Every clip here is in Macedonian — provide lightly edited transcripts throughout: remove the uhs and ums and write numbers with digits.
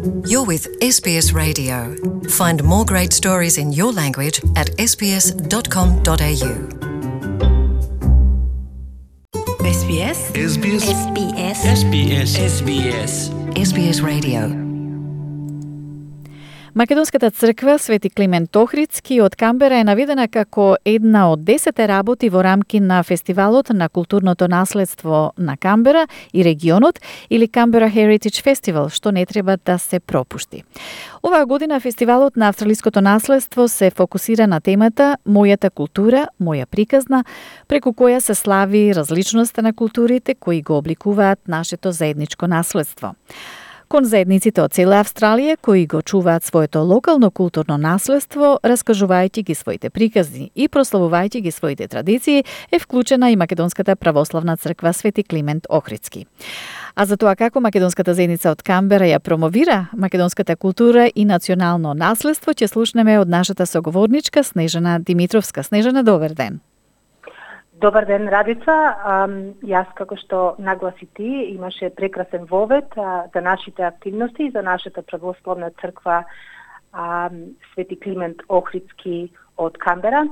You're with SBS Radio. Find more great stories in your language at sbs.com.au. SBS SBS SBS SBS SBS SBS Radio. Македонската црква Свети Климент Охридски од Камбера е наведена како една од 10 работи во рамки на Фестивалот на културното наследство на Камбера и регионот или Canberra Heritage Festival, што не треба да се пропушти. Оваа година Фестивалот на австралиското наследство се фокусира на темата Мојата култура, моја приказна, преку која се слави различноста на културите кои го обликуваат нашето заедничко наследство. Кон заедниците од цела Австралија кои го чуваат своето локално културно наследство, раскажувајќи ги своите приказни и прославувајќи ги своите традиции, е вклучена и Македонската православна црква Свети Климент Охридски. А за тоа како Македонската заедница од Камбера ја промовира македонската култура и национално наследство, ќе слушнеме од нашата соговорничка Снежана Димитровска. Снежана, добар ден. Добар ден, Радица. Јас, како што нагласи ти, имаше прекрасен вовед за нашите активности, за нашата православна црква Свети Климент Охридски од Камбера.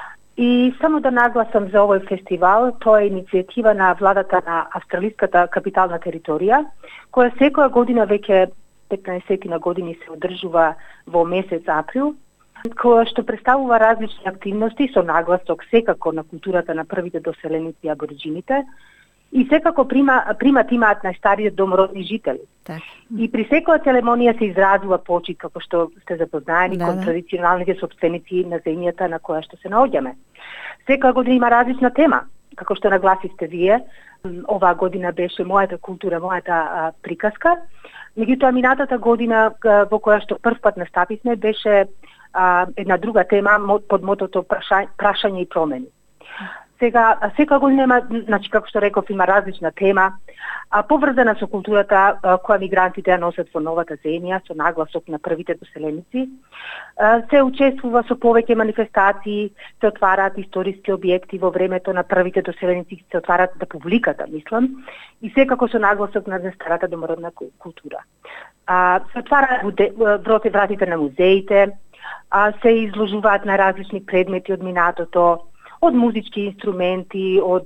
И само да нагласам за овој фестивал, тоа е иницијатива на владата на австралиската капитална територија, која секоја година, веќе 15 на години, се одржува во месец април, која што представува различни активности со нагласок секако на културата на првите доселеници абориџините и секако примат имаат најстариот домородни жители. Так. И при секоја церемонија се изразува почит, како што сте запознаени, кон традиционалните собственици на земјата на која што се наоѓаме. Секоја година има различна тема, како што нагласивте вие. Оваа година беше Мојата култура, мојата приказка. Меѓутоа, минатата година во која што првпат настапивме беше една друга тема под мотото прашање и промени. Сега, секоја година има, значи, како што реков, има различна тема, поврзана со културата која мигрантите ја носат во новата земја, со нагласок на првите доселеници. Се учествува со повеќе манифестации, се отвараат историски објекти во времето на првите доселеници, се отвараат да публиката, мислам, и секако со нагласок на старата домородна култура. Се отвараат вратите на музеите, се изложуваат на различни предмети од минатото, од музички инструменти, од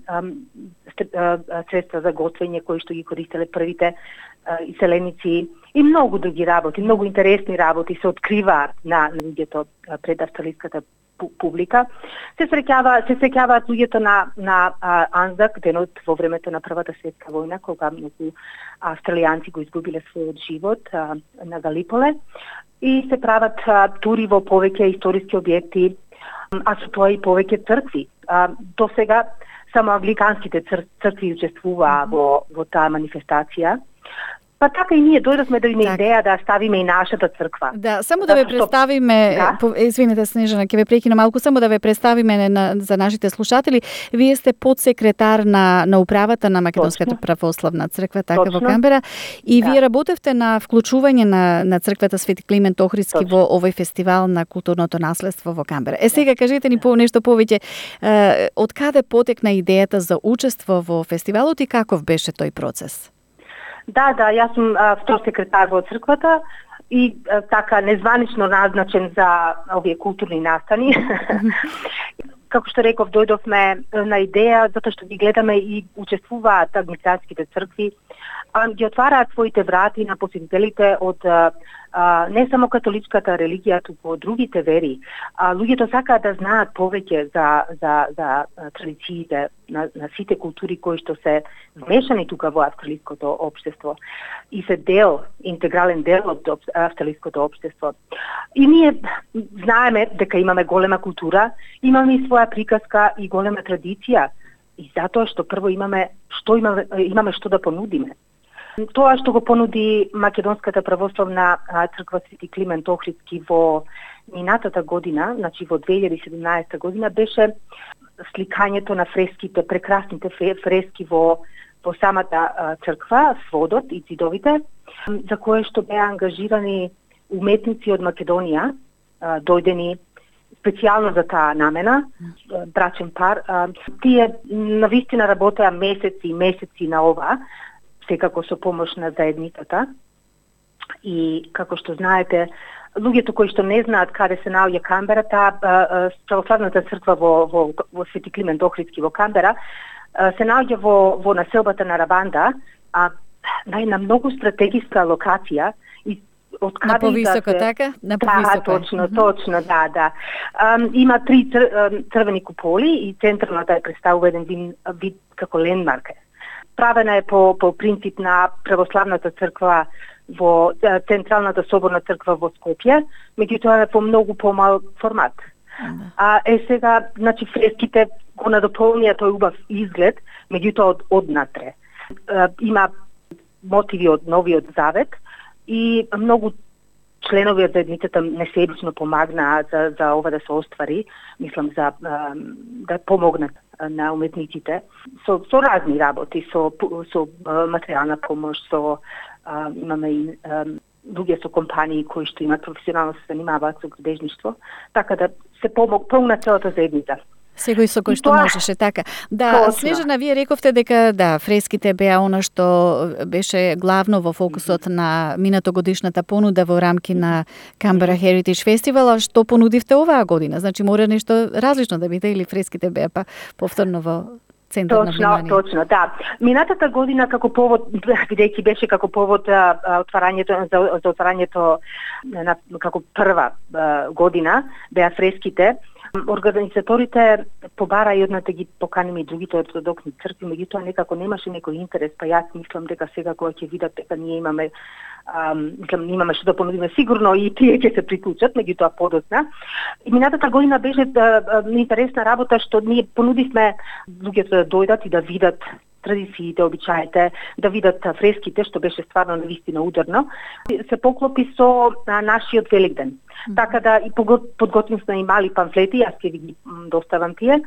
средства за готвење кои што ги користеле првите иселеници и многу други работи, многу интересни работи се откриваат на луѓето пред австралиската публика. Се среќаваат луѓето на Анзак, денот во времето на Првата светска војна, кога многу австралијанци го изгубиле својот живот на Галиполе, и се прават тури во повеќе историски објекти, а со тоа и повеќе цркви. До сега само англиканските цркви учествуваа во таа манифестација. Па така и ние дојдовме до идеја да ставиме и нашата црква. Да, само да ве представиме, извинете Снежана, ќе ве прекина малку, само да ве представиме за нашите слушатели. Вие сте подсекретар на управата на Македонската православна црква, така во Камбера, и вие работевте на вклучување на црквата Свети Климент Охридски во овој фестивал на културното наследство во Камбера. Сега кажете ни нешто повеќе, од каде потекна идејата за учество во фестивалот и каков беше тој процес? Да, јас сум втор секретар во црквата и така незванично назначен за овие културни настани. Како што реков, дојдовме на идеја затоа што ги гледаме и учествуваат агнистратските цркви, ги отвараат своите врати на посетителите од не само католичката религија, туку од другите вери. Луѓето сакаат да знаат повеќе за традициите на сите култури кои што се вмешани тука во австралиското општество и се интегрален дел од австралиското општество. И ние знаеме дека имаме голема култура, имаме и своја приказка и голема традиција, и затоа што прво имаме што да понудиме. Тоа што го понуди Македонската православна црква Свети Климент Охридски во минатата година, значи во 2017 година, беше сликањето на фреските, прекрасните фрески во самата црква, сводот и зидовите, за кое што беа ангажирани уметници од Македонија, дојдени специјално за таа намена, брачен пар. Тие навистина работеа месеци и месеци на ова, секако со помош на заедницата. И како што знаете, луѓето кои што не знаат каде се наоѓа Камбера, православната црква во Свети Климент Охридски во Камбера се наоѓа во населбата на Рабанда, на една многу стратегиска локација и од каде на повисоко, така? На повисоко. Точно, да. Има 3 црвени куполи и централната е представува еден вид како лендмарк. Правена е по принцип на православната црква во Централната соборна црква во Скопје, меѓутоа е по многу помал формат. Сега, значи, фреските го надополнија тој убав изглед, меѓутоа однатре. Има мотиви од Новиот Завет и многу членови од заедницата несебично помагнаа за ова да се оствари, мислам за да помогнат на уметниците со разни работи, со материјална помош, имаме и луѓе со компании кои што имаат професионално се занимаваат со градежништво, така да се помогна целата заедница. Секој со кој што можеше, така. Да, точно. Снежана, вие рековте дека фреските беа она што беше главно во фокусот на минатогодишната понуда во рамки на Canberra Heritage Festival, а што понудивте оваа година? Значи мора нешто различно да биде или фреските беа повторно во центар на внимание? Точно, да. Минатата година како повод, бидејќи беше како повод за отварањето како прва година, беа фреските, организаторите побара и одната ги поканиме и другите ортодоксни цркви, меѓутоа некако немаше некој интерес, па јас мислам дека сега кога ќе видат дека ние имаме имаме што да понудиме, сигурно и тие ќе се приклучат, меѓутоа подоцна. И минатата година беше интересна работа што ние понудивме луѓето да дојдат и да видат традициите, обичаите, да видат фреските, што беше стварно навистина ударно, се поклопи со нашиот Великден. Така да и подготвивме и мали памфлети, јас ќе ви ги доставам тие,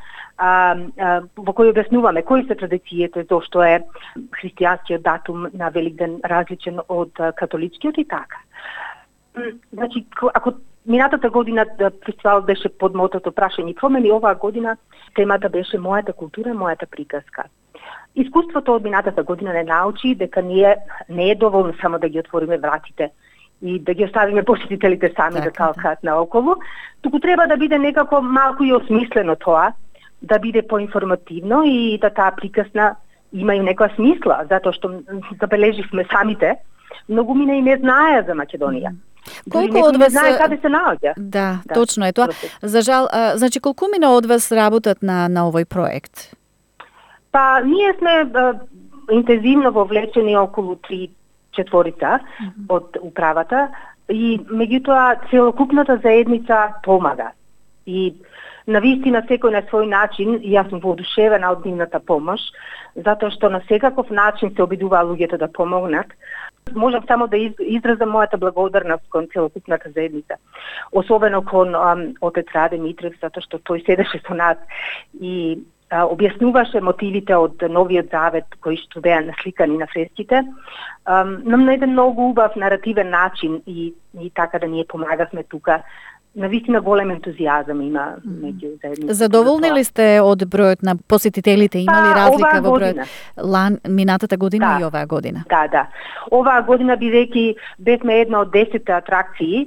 во кои објаснуваме кои се традициите, зошто е христијанскиот датум на Великден различен од католичкиот и така. Значи, ако минатата година фестивалот беше под мотото Прашање и промени, оваа година темата беше Мојата култура, мојата приказка. Искуството од минатата година не научи дека не е доволно само да ги отвориме вратите и да ги оставиме посетителите сами да талкаат наоколу, туку треба да биде некако малку и осмислено тоа, да биде поинформативно и да таа приказна има и некоја смисла, затоа што забележивме самите, многу мина и не знаеа за Македонија. Колку од вас знае каде се наоѓа? Да, точно е тоа. За жал, значи колку мина од вас работат на овој проект? Па ние сме интензивно вовлечени околу 3-4 од управата и меѓутоа целокупната заедница помага. И навистина секој на свој начин, и јас сум воодушевена од нивната помош, затоа што на секаков начин се обидуваа луѓето да помогнат. Можам само да изразам мојата благодарност кон целокупната заедница. Особено кон отец Раде Митрев, затоа што тој седеше со нас и објаснуваше мотивите од Новиот Завет кои што беа насликани на фреските на еден многу убав наративен начин и така да ние помагавме тука. Навистина голем ентузијазам има меѓу заедницата. Задоволни ли сте од бројот на посетителите? Има ли разлика во бројот минатата година и оваа година? Да. Оваа година бидејќи бевме една од 10 атракции,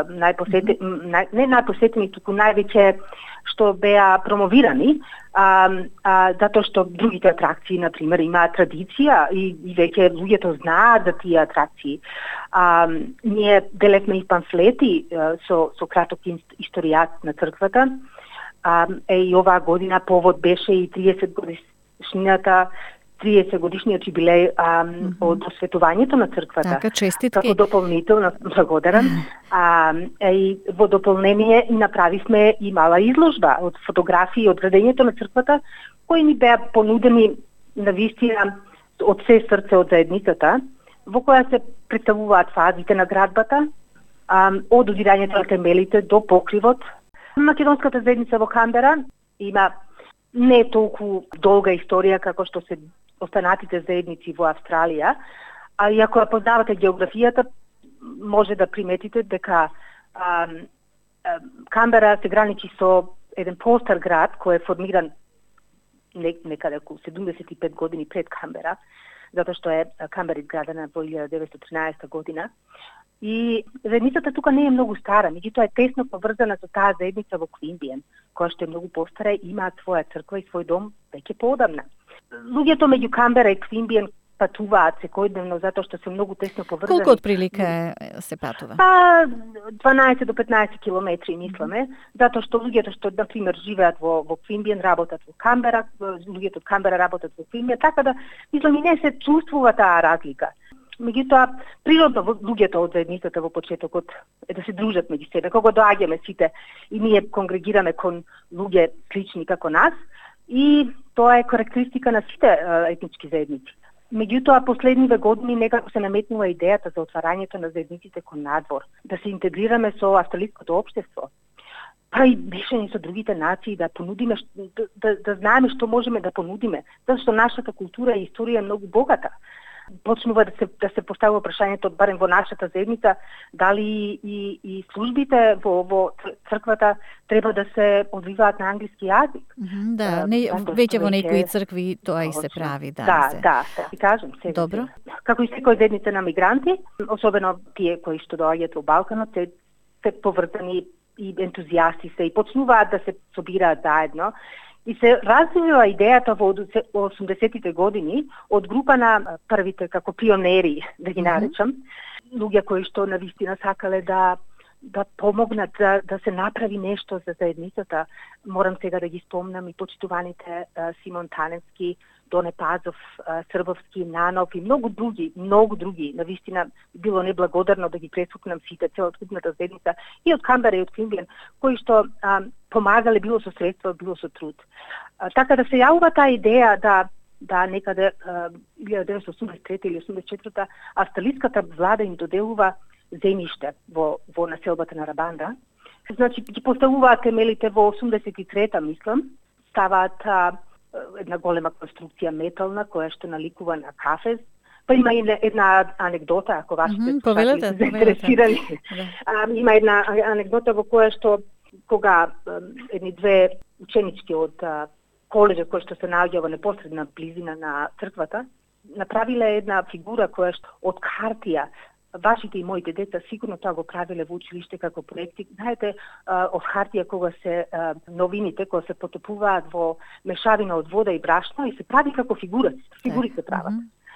не најпосетени, туку највеќе што беа промовирани, затоа што другите атракции, например, имаат традиција и веќе луѓето знаат за тие атракции. Ние делевме и памфлети со краток историјат на црквата. И оваа година повод беше и 30 годишниот јубилеј од осветувањето на црквата. Така, честитки. Како дополнително, благодарам. И во дополнение направивме и мала изложба од фотографии од градењето на црквата, кои ни беа понудени навистина од се срце од заедницата, во која се представуваат фазите на градбата, од одирањето на темелите до покривот. Македонската заедница во Камбера има не толку долга историја како што се останатите заедници во Австралија, и ако ја познавате географијата, може да приметите дека Камбера се граничи со еден постар град кој е формиран некаде околу 75 години пред Камбера, затоа што е Камбера изградена во 1913 година. И заедницата тука не е многу стара, меѓутоа е тесно поврзана со таа заедница во Квинбиен, која што е многу постара и имаат своја црква и свој дом веќе поодамна. Луѓето меѓу Камбера и Квинбиен патуваат секојдневно затоа што се многу тесно поврзани. Колку од прилика се патува? 12 до 15 километри мисламе, затоа што луѓето што на пример живеат во Квинбиен работат во Камбера, луѓето од Камбера работат во Квинбиен, така да мислам и не се чувствува таа разлика. Меѓутоа, природно луѓето од заедницата во почетокот е да се дружат меѓу себе. Кога доаѓаме сите и ние конгрегираме кон луѓе слични како нас, и тоа е карактеристика на сите етнички заедници. Меѓутоа, последниве години некако се наметнува идејата за отварањето на заедниците кон надвор, да се интегрираме со австралиското општество, па и мешање со другите нации, да понудиме, да знаеме што можеме да понудиме, затоа што нашата култура и историја е многу богата. Почнува да се поставува прашањето, барем во нашата заедница, дали и службите во црквата треба да се одвиваат на англиски јазик. Да, веќе во некои цркви тоа и се прави. Да, ти кажам сега. Добро. Како и секој заедница на мигранти, особено тие кои што доаѓаат во Балканот, се поврзани и ентузијасти се и почнуваат да се собираат заедно. И се развива идејата во 80-тите години од група на првите како пионери, да ги наречам, луѓе кои што навистина сакале да помогнат да се направи нешто за заедницата. Морам сега да ги спомнам и почитуваните Симон Таневски, Доне Пазов, Србовски, Нанов и многу други. Навистина било неблагодарно да ги пресукнам сите, целокупната заедница и од Камбера и од Квинбиен, кои што помагале било со средства, било со труд. Така да се јавува таа идеја да некаде 1983 или 1984 австралиската влада им доделува земјиште во населбата на Рабанда. Значи, ги поставуваат темелите во 83-та, мислам, ставаат една голема конструкција метална, која што наликува на кафез. Па има една анегдота, ако вашите слушатели се заинтересирани. Има една анегдота во која што кога едни две ученички од колеџа кои што се наоѓа во непосредна близина на црквата, направиле една фигура која што од хартија. Вашите и моите деца сигурно тоа го правиле во училиште како проекти. Знаете, од хартија кога се новините, кога се потопуваат во мешавина од вода и брашно и се прави како фигури се прават.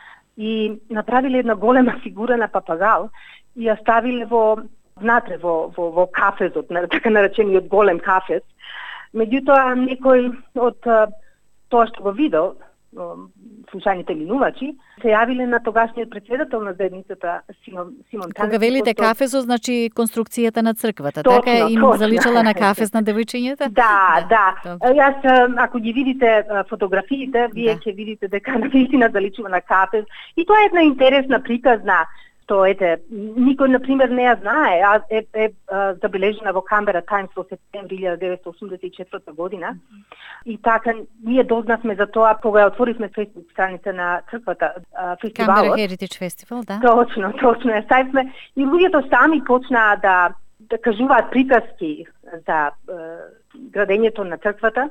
И направиле една голема фигура на папагал и ја ставиле внатре во кафезот, така наречениот голем кафез. Меѓутоа, некој од тоа што го видел, случајните минувачи, се јавиле на тогашниот председател на заедницата Симон Таневски. Кога велите кафезо, значи конструкцијата на црквата, така им заличала на кафез на девојчињата? Да. Јас, ако ги видите фотографиите, вие ќе видите дека навистина заличува на кафез. И тоа е една интересна приказна, што никој, например, не ја знае, е забележена во Камбера Таймс во септември 1984 година. И така, ние дознавме за тоа, кога ја отворивме фејсбук страница на црквата, фестивалот. Камбера Heritage Festival, да. Точно ја ставивме. И луѓето сами почнаа да кажуваат приказки за градењето на црквата.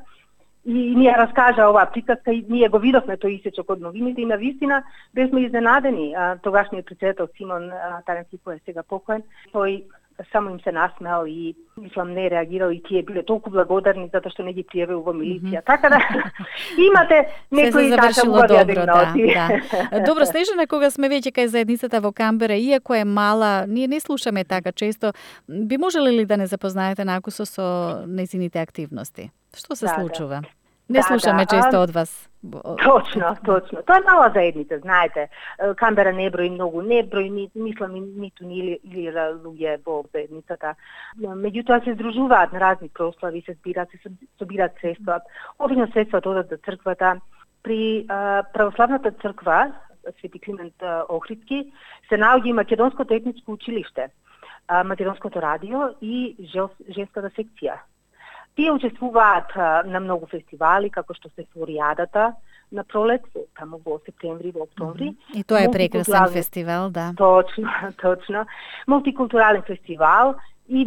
И ние раскажа оваа приказка и ние го видовме тој исечок од новините и навистина бевме изненадени. Тогашниот председател Симон Таневски, кој е сега покоен, тој само им се насмеал и мислам не реагирал и тие биле толку благодарни затоа што не ги пријавил во милиција. Така да имате некои така убави анекдоти. Добро, Снежана, кога сме веќе кај заедницата во Камбера, иако е мала, ние не слушаме така често, би можеле ли да не запознаете накусо со нејзините активности? Што се случува? Не слушаме често од вас. Точно. Тоа е мала заедница, знаете. Камбера не брои многу, мислам ниту ни луѓе во заедницата. Меѓутоа се здружуваат на разни прослави, се собираат средства. Обично средства одат за црквата. При православната црква, Свети Климент Охридски, се наоѓа и Македонското етничко училиште, Македонското радио и женската секција. Тие учествуваат на многу фестивали, како што се Флориадата на пролет, таму во септември, во октомври. И тоа е прекрасен фестивал, да. Точно. Мултикултурален фестивал и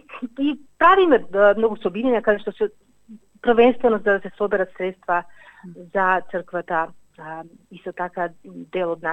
правиме многу собирања каде што се првенствено за да се соберат средства за црквата. исто така дел од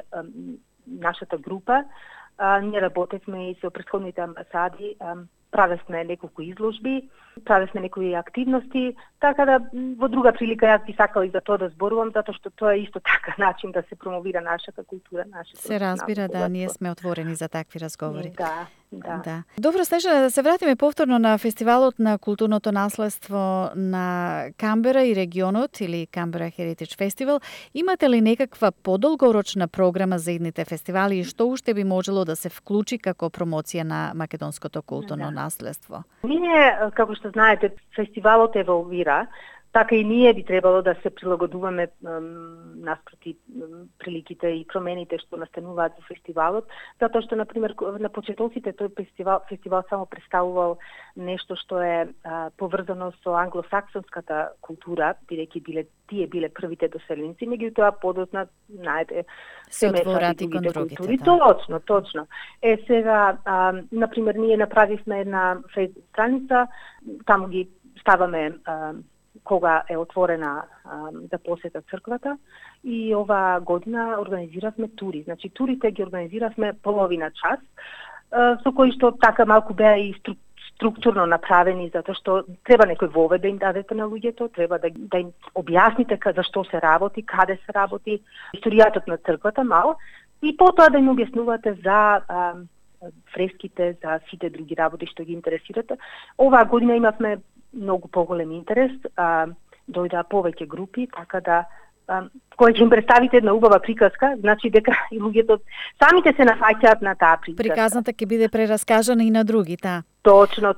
нашата група. Ние работевме и со претходните амбасади, правевме неколку изложби, правевме некои активности, така да во друга прилика јас би сакала и за тоа да зборувам, затоа што тоа е исто така начин да се промовира нашата култура, нашето. Се разбира, да, ние сме отворени за такви разговори. Да. Добро, Снежана, да се вратиме повторно на фестивалот на културното наследство на Камбера и регионот или Canberra Heritage Festival. Имате ли некаква подолгорочна програма за идните фестивали и што уште би можело да се вклучи како промоција на македонското културно наследство? Ние, како што знаете, фестивалот еволвира, така и ние би требало да се прилагодуваме наспроти приликите и промените што настануваат во фестивалот, затоа што, например, на почетоците тој фестивал само представувал нешто што е поврзано со англосаксонската култура, бидејќи тие биле првите доселеници, меѓутоа подоцна, знаете, се отворат и кон другите. Точно. Сега, например, ние направивме една фејсбук страница, таму ги ставаме кога е отворена да посетат црквата, и ова година организиравме тури. Значи, турите ги организиравме половина час, со кои што така малку беа и структурно направени, затоа што треба некој вовед да им дадете на луѓето, треба да им објасните за што се работи, каде се работи, историјата на црквата мало, и потоа да им објаснувате за фреските, за сите други работи што ги интересирате. Оваа година имавме многу поголем интерес, дојдаа повеќе групи, така да кој ќе им представите една убава приказка, значи дека и луѓето самите се нафаќаат на таа приказка. Приказната ќе биде прераскажана и на други, та. Точно.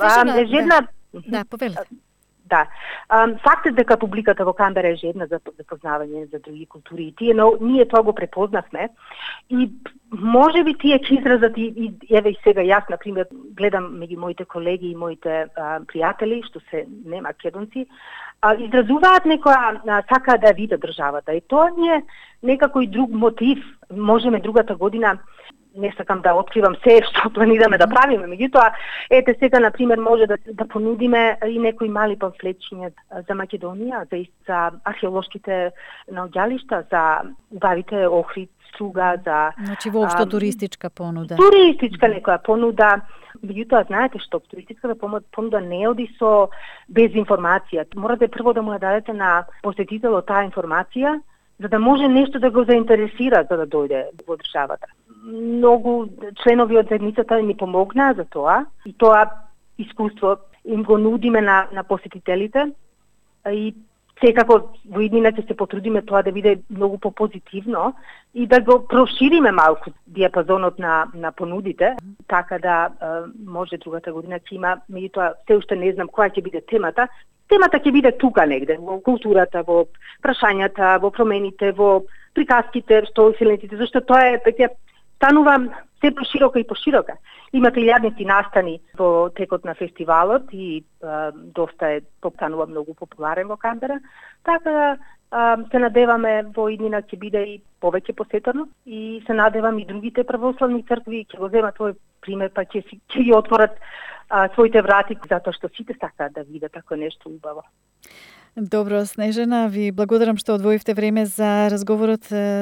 Да, повелите. Да. Фактот дека публиката во Камбера е жедна за запознавање за други култури и ние тоа го препознавме, и може би тие ќе изразат и еве и сега јас, например, гледам меѓу моите колеги и моите пријатели што се не македонци, изразуваат некоја сака да видат државата, и тоа ни е некако и друг мотив. Можеме другата година, не сакам да откривам се што планираме да правиме, меѓутоа, ете сега, например, може да понудиме и некои мали памфлетчиња за Македонија, за археолошките наоѓалишта, за убавите Охрид, Струга, за... Значи, воопшто туристичка понуда. Туристичка некоја понуда. Меѓутоа, знаете што, туристичката понуда не оди без информација. Морате прво да му ја дадете на посетителот таа информација, за да може нешто да го заинтересира за да дојде во државата. Многу членови од заедницата ни помогнаа за тоа, и тоа искуство им го нудиме на посетителите, и секако во иднина ќе се потрудиме тоа да биде многу попозитивно и да го прошириме малку диапазонот на понудите, така да може другата година ќе има, меѓутоа се уште не знам која ќе биде темата. Темата ќе биде тука негде, во културата, во прашањата, во промените, во приказките, што уселениците, зашто тоа е станува се поширока и поширока. Имате илјадници настани во текот на фестивалот и доста станува многу популарен во Камбера, така да се надеваме во иднина ќе биде и повеќе посетено, и се надевам и другите православни цркви ќе го земат тој пример, па ќе ги отворат своите врати, затоа што сите сакаат да видат тако нешто убаво. Добро, Снежана, ви благодарам што одвоивте време за разговорот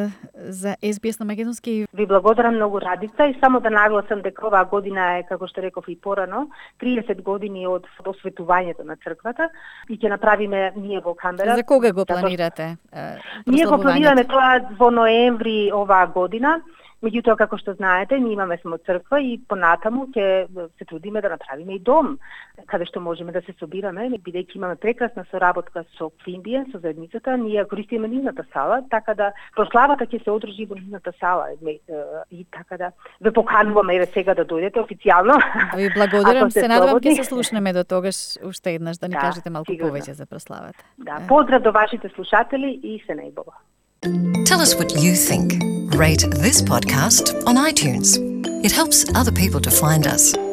за SBS на македонски. Ви благодарам многу, Радица, и само да нагласам дека оваа година е, како што реков и порано, 30 години од осветувањето на црквата, и ќе направиме ние во Камбера. За кога го планирате? Ние го планираме тоа во ноември оваа година. Меѓутоа, како што знаете, ние имаме само црква и понатаму ќе се трудиме да направиме и дом, каде што можеме да се собираме, бидејќи имаме прекрасна соработка со Квимбија, со заедницата, ние користиме нивната сала, така да прославата ќе се одржи во нивната сала, и така да ве покануваме еве сега да дојдете официјално. Ви благодарам, се надевам ќе се слушнеме до тогаш уште еднаш да ни кажете малку повеќе за прославата. Да, поздрав до вашите слушатели и се најбола. Tell us what you think. Rate this podcast on iTunes. It helps other people to find us.